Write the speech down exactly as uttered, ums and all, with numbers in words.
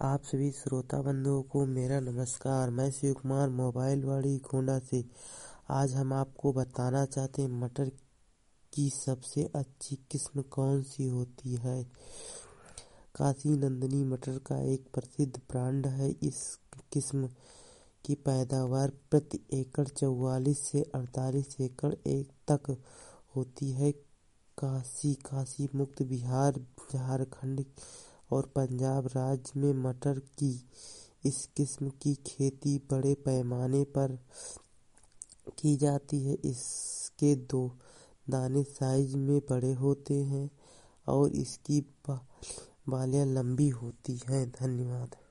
आप सभी श्रोता बंधुओं को मेरा नमस्कार। मैं शिव कुमार मोबाइलवाड़ी गोंडा से। आज हम आपको बताना चाहते हैं मटर की सबसे अच्छी किस्म कौन सी होती है। काशी नंदिनी मटर का एक प्रसिद्ध ब्रांड है। इस किस्म की पैदावार प्रति एकड़ चौवालीस से अड़तालीस एकड़ एक तक होती है। काशी काशी मुक्त बिहार, झारखंड और पंजाब राज्य में मटर की इस किस्म की खेती बड़े पैमाने पर की जाती है। इसके दो दाने साइज में बड़े होते हैं और इसकी बालियां लंबी होती हैं। धन्यवाद।